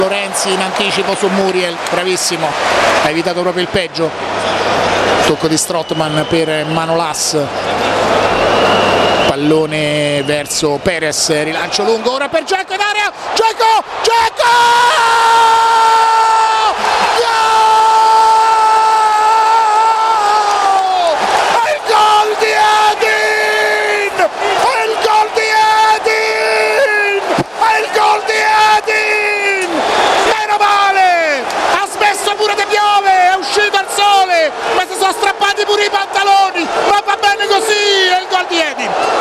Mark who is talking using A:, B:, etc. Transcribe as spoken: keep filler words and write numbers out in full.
A: Lorenzi in anticipo su Muriel, bravissimo, ha evitato proprio il peggio. Tocco di Strootman per Manolas, pallone verso Perez, rilancio lungo ora per Dzeko in area, Dzeko, Dzeko! Ma si sono strappati pure i pantaloni, ma va bene così, è il gol di Edin.